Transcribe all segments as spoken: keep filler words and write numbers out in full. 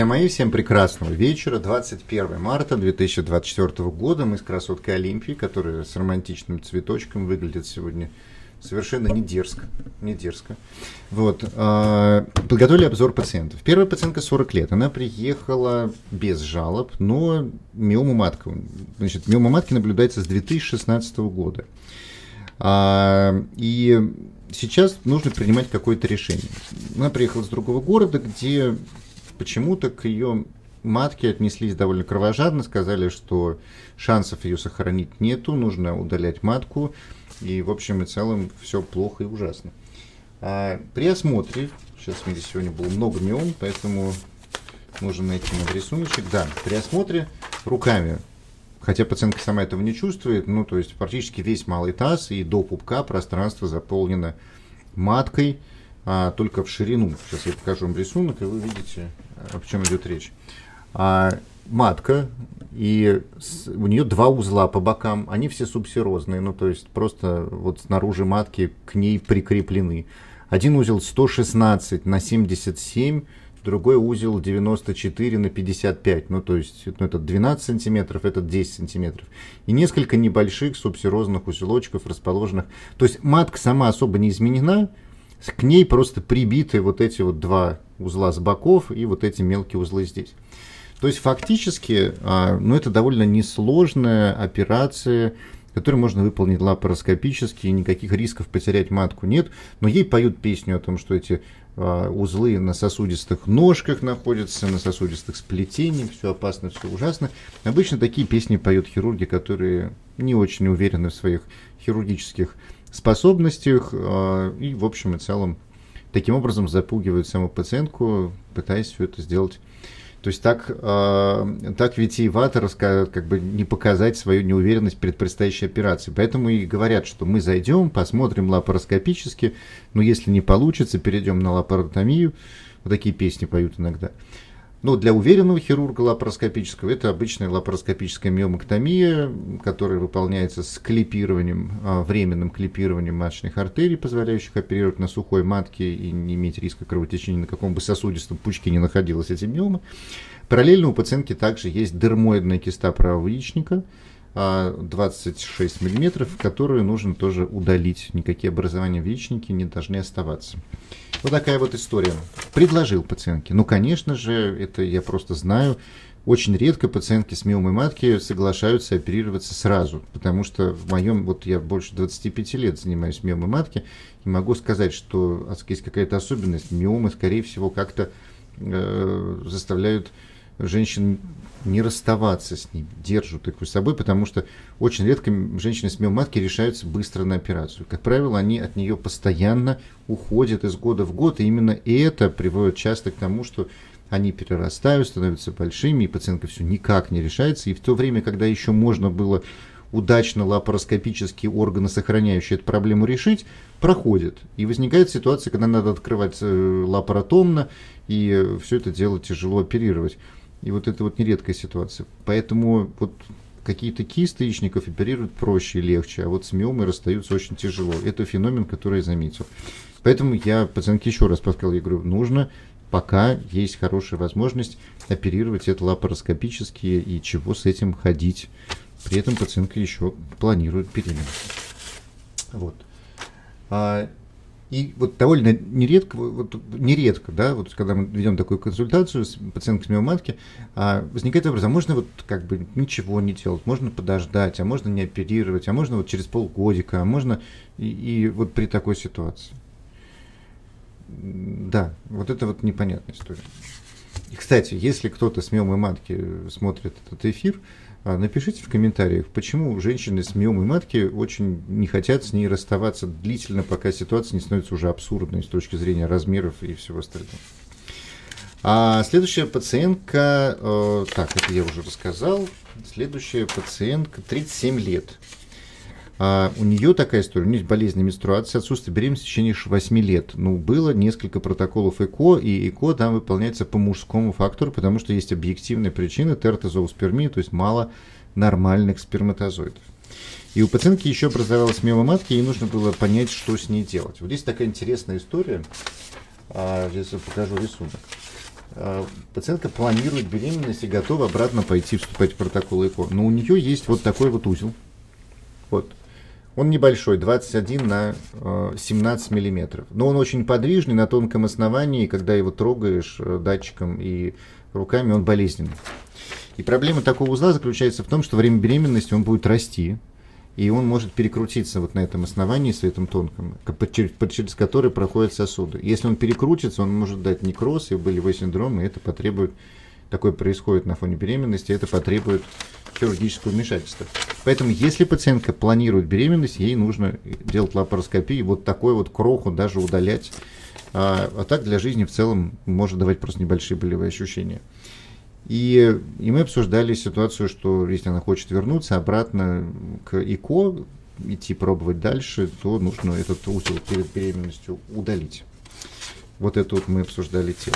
Мои всем прекрасного вечера, двадцать первое марта две тысячи двадцать четвёртого года. Мы с красоткой Олимпией, которая с романтичным цветочком выглядит сегодня совершенно не дерзко. Не дерзко. Вот. Э, подготовили обзор пациентов. Первая пациентка сорок лет. Она приехала без жалоб, но миома матки. Значит, миома матки наблюдается с две тысячи шестнадцатого года. Э, и сейчас нужно принимать какое-то решение. Она приехала с другого города, где почему-то к ее матке отнеслись довольно кровожадно, сказали, что шансов ее сохранить нету, нужно удалять матку, и в общем и целом все плохо и ужасно. А при осмотре, сейчас в мире сегодня было много миом, поэтому нужно найти на рисуночек, да, при осмотре руками, хотя пациентка сама этого не чувствует, ну то есть практически весь малый таз и до пупка пространство заполнено маткой, а, только в ширину. Сейчас я покажу вам рисунок, и вы видите, о чем идет речь. А, матка, и с, у нее два узла по бокам, они все субсерозные, ну то есть просто вот снаружи матки к ней прикреплены. Один узел сто шестнадцать на семьдесят семь, другой узел девяносто четыре на пятьдесят пять, ну то есть ну, этот двенадцать сантиметров, этот десять сантиметров. И несколько небольших субсерозных узелочков расположенных. То есть матка сама особо не изменена, к ней просто прибиты вот эти вот два узла с боков и вот эти мелкие узлы здесь. То есть фактически, ну, это довольно несложная операция, которую можно выполнить лапароскопически, и никаких рисков потерять матку нет. Но ей поют песню о том, что эти узлы на сосудистых ножках находятся, на сосудистых сплетениях, все опасно, все ужасно. Обычно такие песни поют хирурги, которые не очень уверены в своих хирургических способностях и, в общем и целом, таким образом запугивают саму пациентку, пытаясь все это сделать. То есть так, так витиевато как бы не показать свою неуверенность перед предстоящей операцией. Поэтому и говорят, что мы зайдем, посмотрим лапароскопически, но если не получится, перейдем на лапаротомию. Вот такие песни поют иногда. Но для уверенного хирурга лапароскопического это обычная лапароскопическая миомэктомия, которая выполняется с клипированием, временным клипированием маточных артерий, позволяющих оперировать на сухой матке и не иметь риска кровотечения, на каком бы сосудистом пучке не находилась эти миомы. Параллельно у пациентки также есть дермоидная киста правого яичника, двадцать шесть миллиметров, которую нужно тоже удалить. Никакие образования в яичнике не должны оставаться. Вот такая вот история. Предложил пациентке. Ну, конечно же, это я просто знаю. Очень редко пациентки с миомой матки соглашаются оперироваться сразу. Потому что в моем, вот я больше двадцати пяти лет занимаюсь миомой матки, и могу сказать, что есть какая-то особенность. Миомы, скорее всего, как-то э, заставляют женщин не расставаться с ним, держат их с собой, потому что очень редко женщины с миомой матки решаются быстро на операцию. Как правило, они от нее постоянно уходят из года в год, и именно это приводит часто к тому, что они перерастают, становятся большими, и пациентка все никак не решается. И в то время, когда еще можно было удачно лапароскопически органосохраняющие эту проблему решить, проходит. И возникает ситуация, когда надо открывать лапаротомно, и все это дело тяжело оперировать. И вот это вот нередкая ситуация. Поэтому вот какие-то кисты яичников оперируют проще и легче, а вот с миомой расстаются очень тяжело. Это феномен, который я заметил. Поэтому я пациентке еще раз подсказал, я говорю, нужно, пока есть хорошая возможность, оперировать это лапароскопически и чего с этим ходить. При этом пациентка еще планирует беременность. Вот. И вот довольно нередко, вот, нередко, да, вот когда мы ведем такую консультацию с пациенткой с миомой матки, а, возникает вопрос, а можно вот как бы ничего не делать, можно подождать, а можно не оперировать, а можно вот через полгодика, а можно и, и вот при такой ситуации. Да, вот это вот непонятная история. И, кстати, если кто-то с миомой матки смотрит этот эфир, напишите в комментариях, почему женщины с миомой матки очень не хотят с ней расставаться длительно, пока ситуация не становится уже абсурдной с точки зрения размеров и всего остального. А следующая пациентка, э, так, это я уже рассказал, следующая пациентка, тридцать семь лет. А у нее такая история, у нее есть болезнь менструации, отсутствие беременности в течение восьми лет. Ну, было несколько протоколов ЭКО, и ЭКО там выполняется по мужскому фактору, потому что есть объективная причина тертозооспермии, то есть мало нормальных сперматозоидов. И у пациентки еще образовалась миома матки, и ей нужно было понять, что с ней делать. Вот здесь такая интересная история, а, здесь я покажу рисунок. пациентка планирует беременность и готова обратно пойти вступать в протокол ЭКО. Но у нее есть вот такой вот узел. Вот. Он небольшой, двадцать один на семнадцать миллиметров. Но он очень подвижный, на тонком основании. Когда его трогаешь датчиком и руками, он болезненный. И проблема такого узла заключается в том, что во время беременности он будет расти. И он может перекрутиться вот на этом основании, с этом тонком, через который проходят сосуды. Если он перекрутится, он может дать некроз и болевой синдром, и это потребует, такое происходит на фоне беременности, это потребует хирургического вмешательства. Поэтому, если пациентка планирует беременность, ей нужно делать лапароскопию, и вот такой вот кроху даже удалять. А, а так для жизни в целом может давать просто небольшие болевые ощущения. И, и мы обсуждали ситуацию, что если она хочет вернуться обратно к ЭКО, идти пробовать дальше, то нужно этот узел перед беременностью удалить. Вот это вот мы обсуждали тему.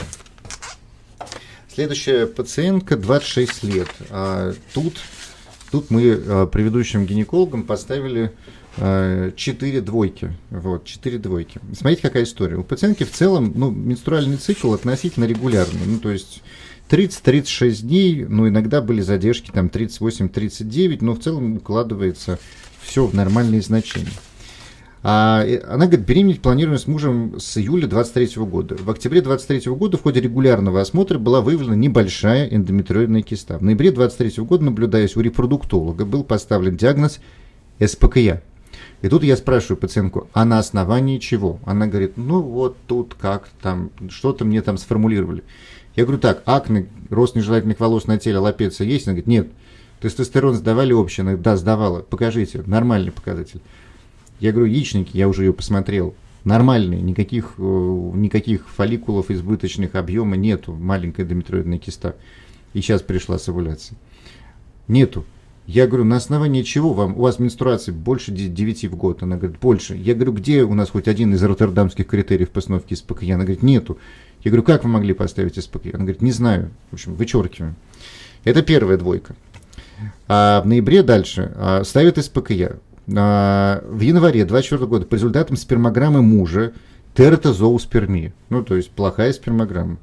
Следующая пациентка, двадцать шесть лет. А тут, тут мы а, предыдущим гинекологам поставили а, четыре двойки. Вот, четыре двойки. Смотрите, какая история. У пациентки в целом ну, менструальный цикл относительно регулярный. Ну, то есть тридцать-тридцать шесть дней, ну, иногда были задержки, там, тридцать восемь тридцать девять, но в целом укладывается все в нормальные значения. А, она, говорит, беременеть планируем с мужем с июля двадцать третьего года. В октябре двадцать третьего года в ходе регулярного осмотра была выявлена небольшая эндометриоидная киста. В ноябре двадцать третьего года, наблюдаясь у репродуктолога, был поставлен диагноз эс пэ ка я. И тут я спрашиваю пациентку, а на основании чего? Она говорит, ну вот тут как там, что-то мне там сформулировали. Я говорю, так, акне, рост нежелательных волос на теле, аллопеция есть? Она говорит, нет. Тестостерон сдавали общий? Она говорит, да, сдавала. Покажите, нормальный показатель. Я говорю, яичники, я уже ее посмотрел. Нормальные, никаких, никаких фолликулов избыточных, объема нету, маленькая эндометриоидная киста. И сейчас пришла с овуляцией. Нету. Я говорю, на основании чего вам, у вас менструации больше девяти в год? Она говорит, больше. Я говорю, где у нас хоть один из роттердамских критериев постановки эс пэ ка я? Она говорит, нету. Я говорю, как вы могли поставить эс пэ ка я? Она говорит, не знаю. В общем, вычеркиваем. Это первая двойка. А в ноябре дальше а, ставят эс пэ ка я. А, в январе двадцать четвёртого года по результатам спермограммы мужа тератозооспермия. Ну, то есть плохая спермограмма.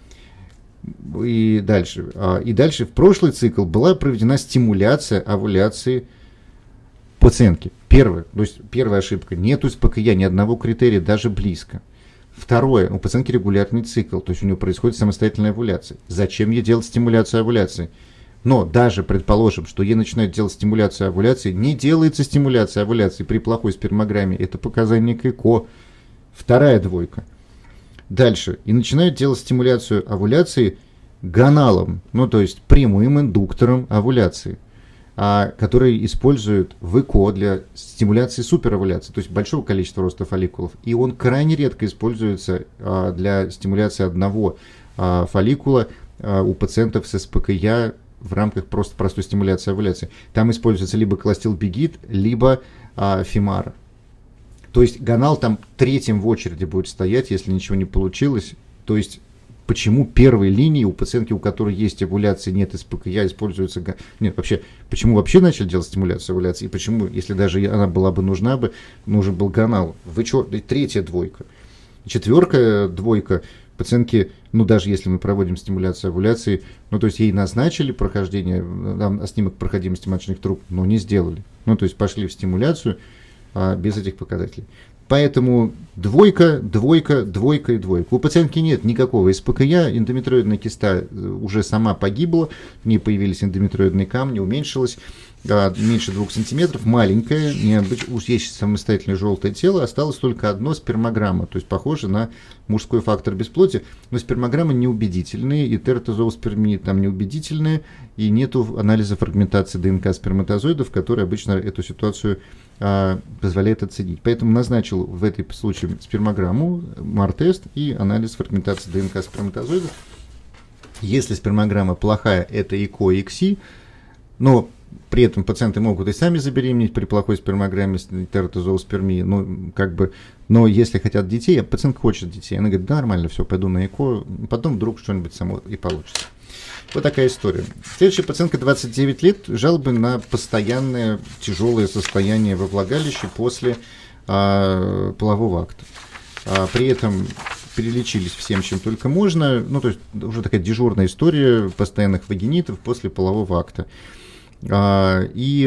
И дальше. А, и дальше в прошлый цикл была проведена стимуляция овуляции пациентки. Первая. То есть первая ошибка. Нету эс пэ ка я, ни одного критерия, даже близко. Второе, у пациентки регулярный цикл, то есть у нее происходит самостоятельная овуляция. Зачем ей делать стимуляцию овуляции? Но даже предположим, что ей начинают делать стимуляцию овуляции, не делается стимуляция овуляции при плохой спермограмме, это показание к ЭКО. Вторая двойка. Дальше, и начинают делать стимуляцию овуляции гоналом, ну то есть прямым индуктором овуляции, а, который используют в ЭКО для стимуляции суперовуляции, то есть большого количества роста фолликулов. И он крайне редко используется а, для стимуляции одного а, фолликула а, у пациентов с эс пэ ка я в рамках просто простой стимуляции овуляции. Там используется либо кластилбегид, либо а, фимара. То есть гонал там третьим в очереди будет стоять, если ничего не получилось. То есть почему первой линии у пациентки, у которой есть овуляция, нет эс пэ ка я, используется... Нет, вообще, почему вообще начали делать стимуляцию овуляции? И почему, если даже она была бы нужна, бы нужен был гонал? Вы что? Третья двойка. Четверка, двойка. Пациентки, ну даже если мы проводим стимуляцию овуляции, ну то есть ей назначили прохождение, там, снимок проходимости маточных труб, но не сделали. Ну то есть пошли в стимуляцию а, без этих показателей. Поэтому двойка, двойка, двойка и двойка. У пациентки нет никакого эс пэ ка я, эндометриоидная киста уже сама погибла, в ней появились эндометриоидные камни, уменьшилась, а, меньше двух сантиметров, маленькая, необычно, есть самостоятельное желтое тело, осталось только одно спермограмма, то есть похоже на мужской фактор бесплодия, но спермограммы неубедительные, и тератозооспермии там неубедительные, и нету анализа фрагментации ДНК сперматозоидов, который обычно эту ситуацию а, позволяет оценить. Поэтому назначил в этой случае спермограмму, мар-тест и анализ фрагментации ДНК сперматозоидов. Если спермограмма плохая, это ЭКО и ИКСИ, но при этом пациенты могут и сами забеременеть при плохой спермограмме с тератозооспермией, ну, как бы, но если хотят детей, а пациентка хочет детей, она говорит, да, нормально, все, пойду на ЭКО, потом вдруг что-нибудь само и получится. Вот такая история. Следующая пациентка, двадцать девять лет, жалобы на постоянное тяжелое состояние во влагалище после а, полового акта. А, при этом перелечились всем, чем только можно. Ну, то есть уже такая дежурная история постоянных вагинитов после полового акта. А, и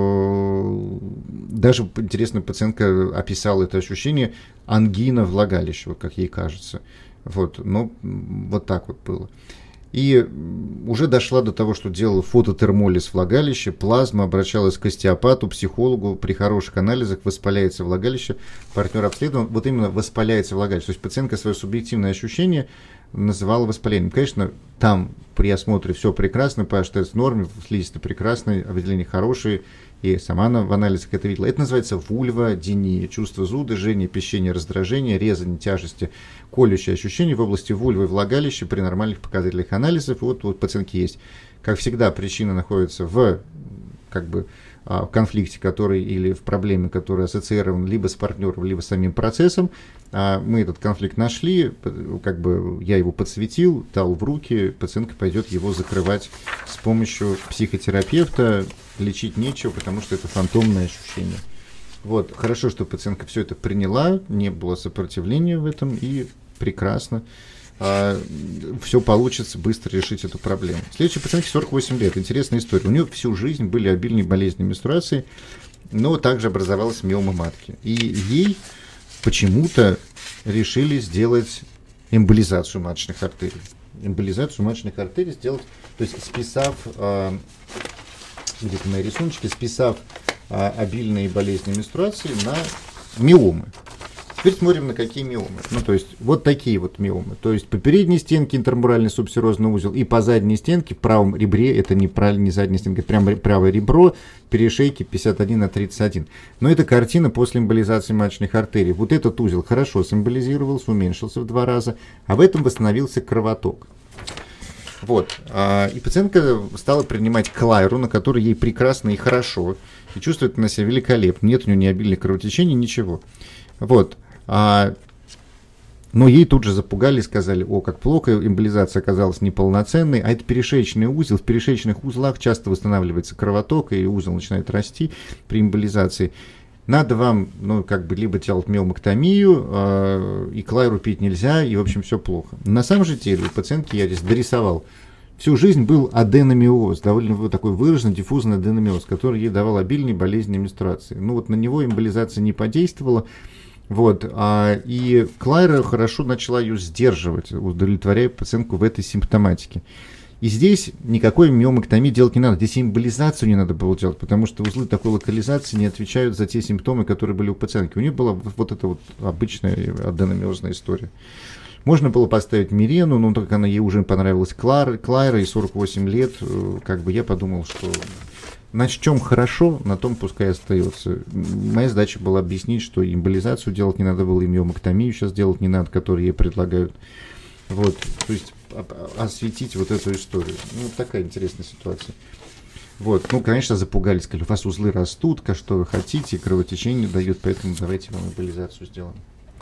э, даже, интересно, пациентка описала это ощущение ангина влагалища, вот как ей кажется. Вот, ну, вот так вот было. И уже дошла до того, что делала фототермолиз влагалища, плазма, обращалась к остеопату, психологу, при хороших анализах воспаляется влагалище, партнер обследован, вот именно воспаляется влагалище. То есть пациентка свое субъективное ощущение называла воспалением. Конечно, там при осмотре все прекрасно, pH-тест в норме, слизистый прекрасный, выделения хорошие, и сама она в анализах это видела. Это называется вульводиния, чувство зуда, жжения, пищения, раздражения, резания, тяжести, колющее ощущение в области вульвы и влагалища при нормальных показателях анализов. Вот у пациентки есть. Как всегда, причина находится в как бы, в конфликте, который или в проблеме, который ассоциирован либо с партнером, либо с самим процессом. Мы этот конфликт нашли, как бы я его подсветил, дал в руки, пациентка пойдет его закрывать с помощью психотерапевта. Лечить нечего, потому что это фантомное ощущение. Вот, хорошо, что пациентка все это приняла, не было сопротивления в этом, и прекрасно. А, все получится быстро решить эту проблему. Следующей пациентке сорок восемь лет. Интересная история. У нее всю жизнь были обильные болезни менструации, но также образовалась миома матки. И ей почему-то решили сделать эмболизацию маточных артерий. Эмболизацию маточных артерий сделать, то есть списав... А, где-то на рисуночке, списав а, обильные болезни менструации на миомы. Теперь смотрим, на какие миомы. Ну, то есть, вот такие вот миомы. То есть, по передней стенке интермуральный субсерозный узел и по задней стенке, в правом ребре, это не, правильно, не задняя стенка, это прямо правое ребро, перешейки пятьдесят один на тридцать один. Но это картина после эмболизации маточных артерий. Вот этот узел хорошо сэмболизировался, уменьшился в два раза, а в этом восстановился кровоток. Вот. И пациентка стала принимать клайру, на которой ей прекрасно и хорошо, и чувствует она себя великолепно. Нет у нее ни обильных кровотечений, ничего. Вот. Но ей тут же запугали, сказали: о, как плохо, эмболизация оказалась неполноценной, а это перешеечный узел. В перешеечных узлах часто восстанавливается кровоток, и узел начинает расти при эмболизации. Надо вам, ну, как бы, либо делать миомэктомию, э, и клайру пить нельзя, и, в общем, все плохо. На самом же деле, у пациентки я здесь дорисовал. Всю жизнь был аденомиоз, довольно такой выраженный диффузный аденомиоз, который ей давал обильные болезни менструации. Ну, вот на него эмболизация не подействовала. Вот, а, и клайра хорошо начала ее сдерживать, удовлетворяя пациентку в этой симптоматике. И здесь никакой миомэктомии делать не надо. Здесь эмболизацию не надо было делать, потому что узлы такой локализации не отвечают за те симптомы, которые были у пациентки. У нее была вот эта вот обычная аденомиозная история. Можно было поставить мирену, но только она ей уже понравилась Клара, Клайра, и сорок восемь лет, как бы я подумал, что на чем хорошо, на том пускай остается. Моя задача была объяснить, что эмболизацию делать не надо было, и миомэктомию сейчас делать не надо, которую ей предлагают. Вот, то есть осветить вот эту историю. Ну, такая интересная ситуация. Вот, ну, конечно, запугались, сказали: у вас узлы растут, что вы хотите, кровотечение дают, поэтому давайте вам эмболизацию сделаем.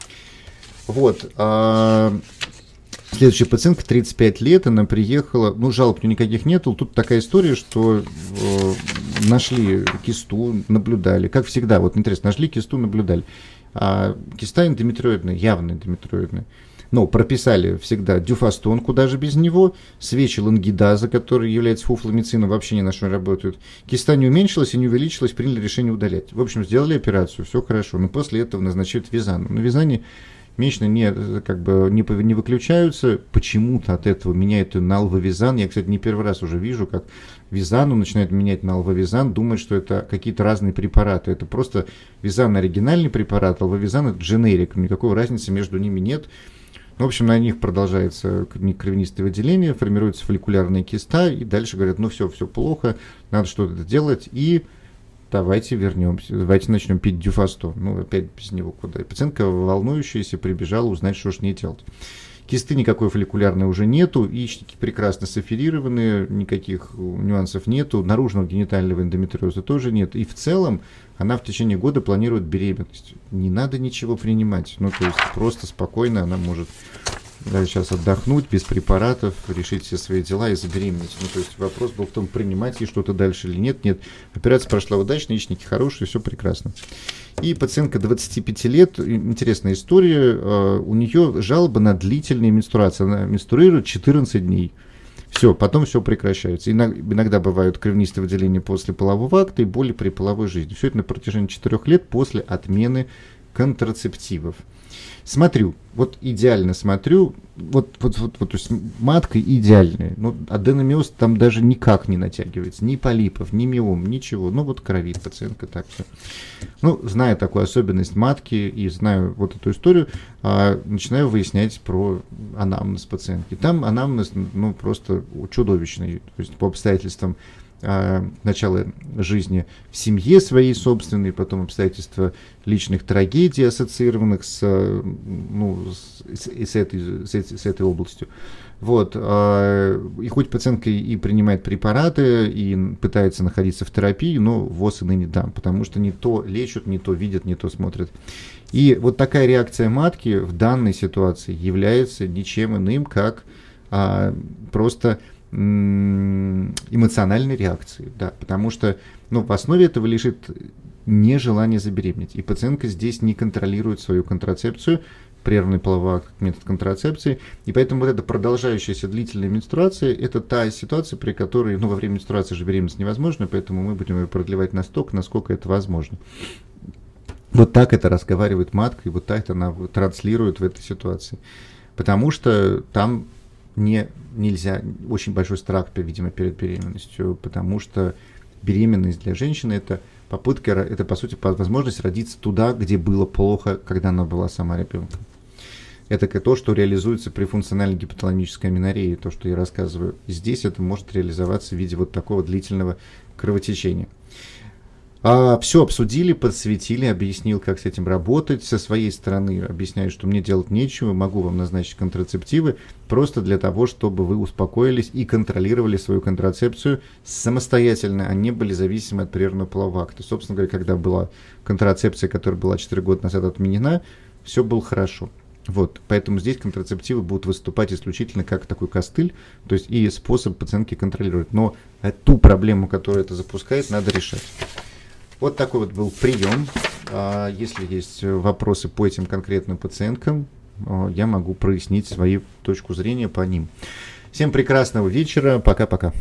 Вот, а следующая пациентка, тридцать пять лет, она приехала, ну, жалоб никаких нету, тут такая история, что э, нашли кисту, наблюдали, как всегда, вот интересно, нашли кисту, наблюдали. А киста эндометриоидная, явно эндометриоидная. Но прописали всегда дюфастон, куда же без него, свечи лангидаза, который является фуфломицином, вообще ни на что не работают. Киста не уменьшилась и не увеличилась, приняли решение удалять. В общем, сделали операцию, все хорошо, но после этого назначают визану. На визане месячные не, как бы, не, не выключаются, почему-то от этого меняют на алвовизан. Я, кстати, не первый раз уже вижу, как визану начинают менять на алвовизан, думают, что это какие-то разные препараты. Это просто визан оригинальный препарат, алвовизан это дженерик, никакой разницы между ними нет. В общем, на них продолжается кровянистое выделение, формируется фолликулярная киста, и дальше говорят: ну все, все плохо, надо что-то делать, и давайте вернемся, давайте начнем пить дюфастон. Ну, опять без него куда. И пациентка, волнующаяся, прибежала узнать, что ж не делать. Кисты никакой фолликулярной уже нету, яичники прекрасно саффирированы, никаких нюансов нету, наружного генитального эндометриоза тоже нет. И в целом она в течение года планирует беременность. Не надо ничего принимать, ну то есть просто спокойно она может да, сейчас отдохнуть, без препаратов, решить все свои дела и забеременеть. Ну, то есть вопрос был в том, принимать ей что-то дальше или нет. Нет, операция прошла удачно, яичники хорошие, все прекрасно. И пациентка двадцати пяти лет, интересная история, у нее жалоба на длительные менструации. Она менструирует четырнадцать дней. Все, потом все прекращается. Иногда бывают кровянистые выделения после полового акта и боли при половой жизни. Все это на протяжении четырёх лет после отмены контрацептивов. Смотрю, вот идеально смотрю, вот, вот, вот, вот то есть матка идеальная, ну, аденомиоз там даже никак не натягивается, ни полипов, ни миом, ничего, ну вот кровит пациентка так все. Ну, зная такую особенность матки и знаю вот эту историю, а, начинаю выяснять про анамнез пациентки. Там анамнез, ну, просто чудовищный, то есть по обстоятельствам начала жизни в семье своей собственной, потом обстоятельства личных трагедий, ассоциированных с, ну, с, с, этой, с, с этой областью. Вот. И хоть пациентка и принимает препараты, и пытается находиться в терапии, но ВОЗ и ныне дам, потому что не то лечат, не то видят, не то смотрят. И вот такая реакция матки в данной ситуации является ничем иным, как а, просто эмоциональной реакции, да, потому что, ну, в основе этого лежит нежелание забеременеть, и пациентка здесь не контролирует свою контрацепцию, прерванный половой акт как метод контрацепции, и поэтому вот эта продолжающаяся длительная менструация – это та ситуация, при которой, ну, во время менструации же беременность невозможна, поэтому мы будем ее продлевать настолько, насколько это возможно. Вот так это разговаривает матка, и вот так она транслирует в этой ситуации, потому что там Не, нельзя, очень большой страх, видимо, перед беременностью, потому что беременность для женщины – это попытка, это, по сути, возможность родиться туда, где было плохо, когда она была сама ребенком. Это то, что реализуется при функциональной гипоталамической аменоррее, то, что я рассказываю. Здесь это может реализоваться в виде вот такого длительного кровотечения. А, все обсудили, подсветили, объяснил, как с этим работать. Со своей стороны объясняю, что мне делать нечего, могу вам назначить контрацептивы, просто для того, чтобы вы успокоились и контролировали свою контрацепцию самостоятельно, а не были зависимы от прерванного полового акта. Собственно говоря, когда была контрацепция, которая была четыре года назад отменена, все было хорошо. Вот, поэтому здесь контрацептивы будут выступать исключительно как такой костыль, то есть и способ пациентки контролировать. Но ту проблему, которую это запускает, надо решать. Вот такой вот был прием. Если есть вопросы по этим конкретным пациенткам, я могу прояснить свою точку зрения по ним. Всем прекрасного вечера. Пока-пока.